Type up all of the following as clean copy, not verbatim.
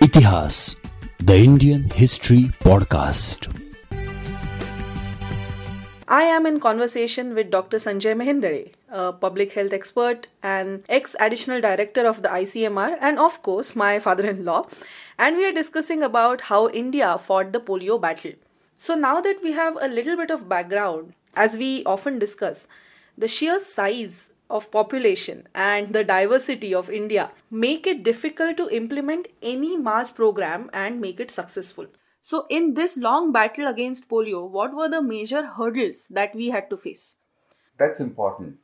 इतिहास the Indian history podcast. I am in conversation with Dr. Sanjay Mahindare, a public health expert and ex-additional director of the ICMR and of course my father-in-law, and we are discussing about how India fought the polio battle. So now that we have a little bit of background, as we often discuss, the sheer size of population and the diversity of India make it difficult to implement any mass program and make it successful. So in this long battle against polio, what were the major hurdles that we had to face? That's important.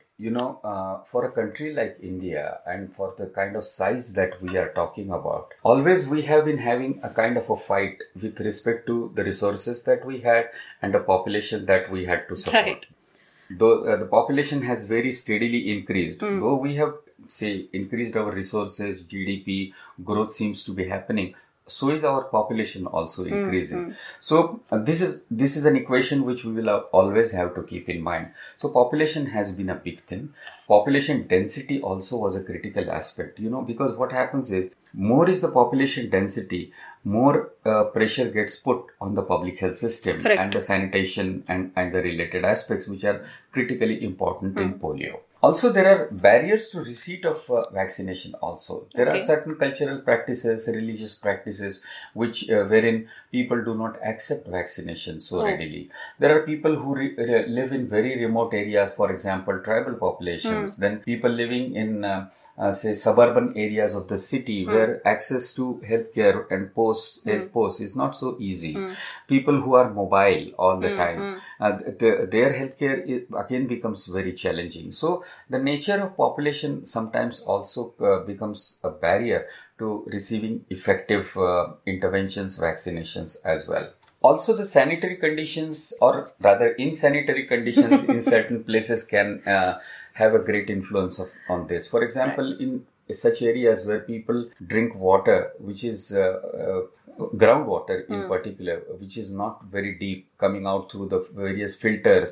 For a country like India and for the kind of size that we are talking about, always we have been having a kind of a fight with respect to the resources that we had and the population that we had to support. Right. Though the population has very steadily increased, though we have, increased our resources, GDP, growth seems to be happening, so is our population also increasing. So this is an equation which we will always have to keep in mind. So population has been a big thing. Population density also was a critical aspect, because what happens is, more is the population density, more pressure gets put on the public health system. Correct. And the sanitation and the related aspects which are critically important in polio. Also, there are barriers to receipt of vaccination also. There are certain cultural practices, religious practices, which wherein people do not accept vaccination so readily. There are people who live in very remote areas, for example, tribal populations. Then people living in suburban areas of the city where access to healthcare and health posts is not so easy. People who are mobile all the time, their healthcare again becomes very challenging. So the nature of population sometimes also becomes a barrier to receiving effective interventions, vaccinations as well. Also, the sanitary conditions, or rather insanitary conditions in certain places can have a great influence on this. For example, in such areas where people drink water, which is groundwater in particular, which is not very deep, coming out through the various filters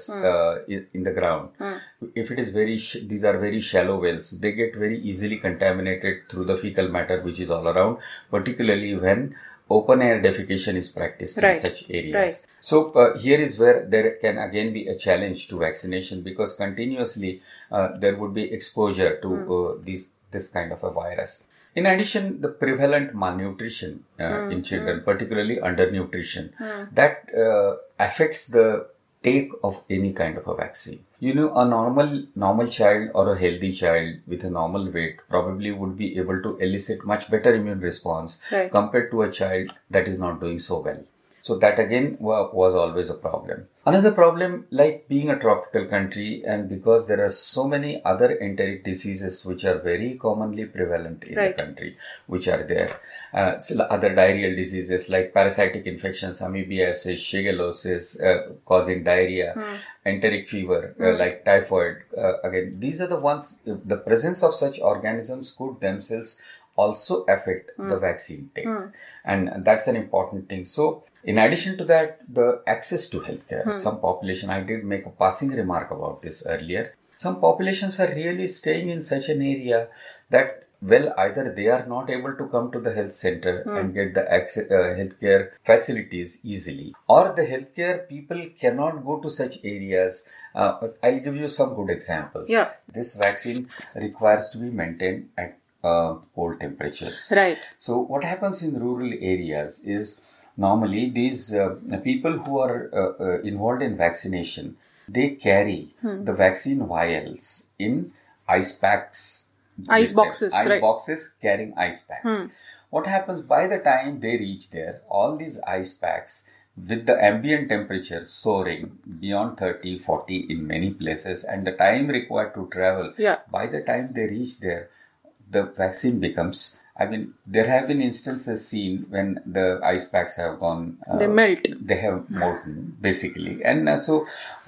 in the ground. If it is these are very shallow wells, they get very easily contaminated through the fecal matter which is all around, particularly when open air defecation is practiced in such areas. Right. So here is where there can again be a challenge to vaccination, because continuously there would be exposure to this kind of a virus. In addition, the prevalent malnutrition in children, particularly undernutrition, that affects the take of any kind of a vaccine. A normal child or a healthy child with a normal weight probably would be able to elicit much better immune response compared to a child that is not doing so well. So that again was always a problem. Another problem, like being a tropical country, and because there are so many other enteric diseases which are very commonly prevalent in the country, which are there. Other diarrheal diseases like parasitic infections, amoebiasis, shigellosis, causing diarrhea, enteric fever, like typhoid. Again, these are the ones, the presence of such organisms could themselves also affect the vaccine take. And that's an important thing. So, in addition to that, the access to healthcare. Some population, I did make a passing remark about this earlier. Some populations are really staying in such an area that, either they are not able to come to the health center and get the healthcare facilities easily, or the healthcare people cannot go to such areas. I'll give you some good examples. Yeah. This vaccine requires to be maintained at cold temperatures. Right. So what happens in rural areas is, normally these people who are involved in vaccination, they carry the vaccine vials in ice packs. Ice boxes. Boxes carrying ice packs. What happens, by the time they reach there, all these ice packs with the ambient temperature soaring beyond 30, 40 in many places, and the time required to travel, by the time they reach there, the vaccine becomes, there have been instances seen when the ice packs have gone, they melt. They have molten, basically. And so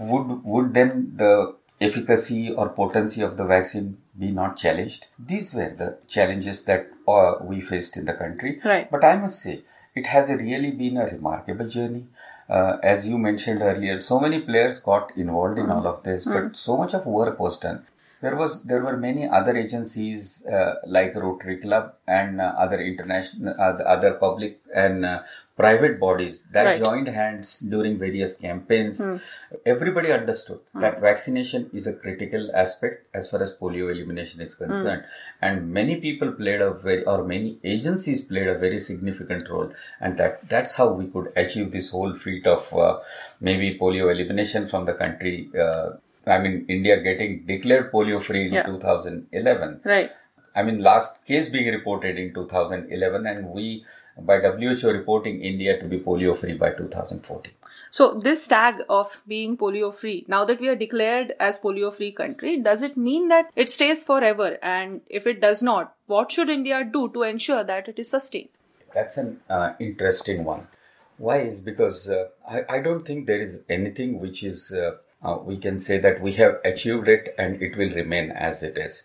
would then the efficacy or potency of the vaccine be not challenged? These were the challenges that we faced in the country. Right. But I must say, it has really been a remarkable journey. As you mentioned earlier, so many players got involved in all of this, but so much of work was done. There were many other agencies like Rotary Club and other international, other public and private bodies that joined hands during various campaigns. Everybody understood that vaccination is a critical aspect as far as polio elimination is concerned, and many people many agencies played a very significant role, and that's how we could achieve this whole feat of maybe polio elimination from the country. India getting declared polio-free in 2011. Right. Last case being reported in 2011, and we, by WHO, reporting India to be polio-free by 2014. So this tag of being polio-free, now that we are declared as polio-free country, does it mean that it stays forever? And if it does not, what should India do to ensure that it is sustained? That's an interesting one. Why is because I don't think there is anything which is... we can say that we have achieved it and it will remain as it is.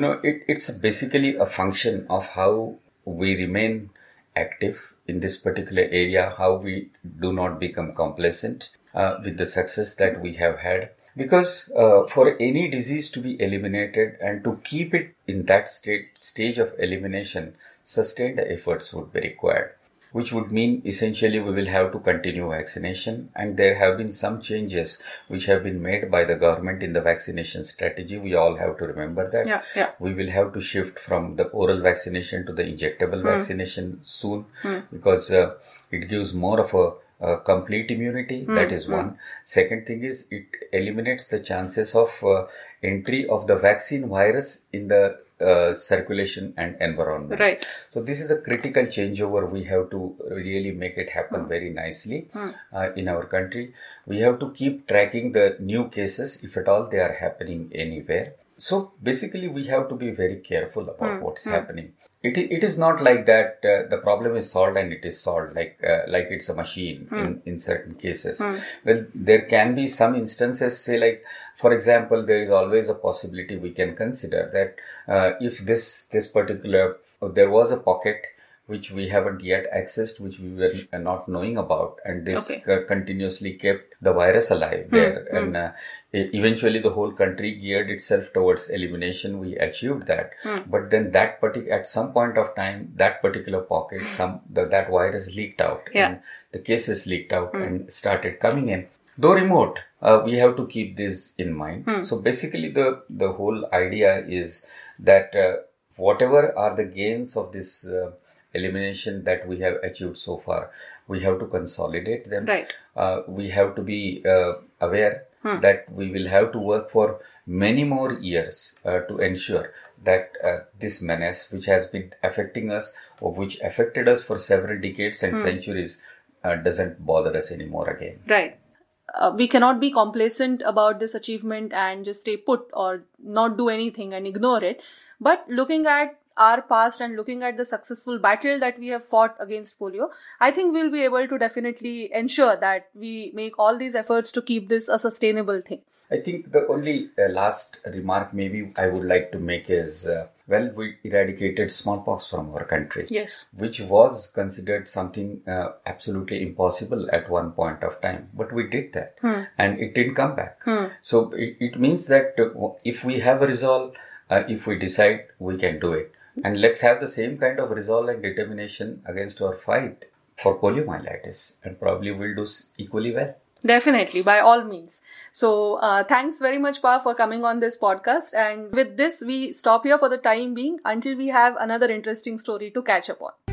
It's basically a function of how we remain active in this particular area, how we do not become complacent with the success that we have had. Because for any disease to be eliminated and to keep it in that stage of elimination, sustained efforts would be required. Which would mean essentially we will have to continue vaccination, and there have been some changes which have been made by the government in the vaccination strategy. We all have to remember that. Yeah. We will have to shift from the oral vaccination to the injectable vaccination soon because it gives more of a complete immunity. That is one. Second thing is it eliminates the chances of entry of the vaccine virus in the circulation and environment. Right. So this is a critical changeover. We have to really make it happen very nicely in our country. We have to keep tracking the new cases if at all they are happening anywhere. So basically we have to be very careful about what's happening. It is not like that the problem is solved and it is solved like it's a machine in certain cases. Well, there can be some instances, say like, for example, there is always a possibility we can consider that if this particular, there was a pocket which we haven't yet accessed, which we were not knowing about, and this continuously kept the virus alive there. And eventually the whole country geared itself towards elimination. We achieved that. But then at some point of time, that particular pocket, that virus leaked out. And the cases leaked out and started coming in. Though remote, we have to keep this in mind. So basically the whole idea is that whatever are the gains of this elimination that we have achieved so far, we have to consolidate them. Right. We have to be aware that we will have to work for many more years to ensure that this menace, which has been affecting us, or which affected us for several decades and centuries, doesn't bother us anymore again. Right. We cannot be complacent about this achievement and just stay put or not do anything and ignore it. But looking at our past and looking at the successful battle that we have fought against polio, I think we'll be able to definitely ensure that we make all these efforts to keep this a sustainable thing. I think the only last remark maybe I would like to make is, we eradicated smallpox from our country. Yes. Which was considered something absolutely impossible at one point of time. But we did that. And it didn't come back. So it means that if we have a resolve, if we decide, we can do it. And let's have the same kind of resolve and determination against our fight for poliomyelitis. And probably we'll do equally well. Definitely, by all means. So, thanks very much, Pa, for coming on this podcast. And with this, we stop here for the time being until we have another interesting story to catch up on.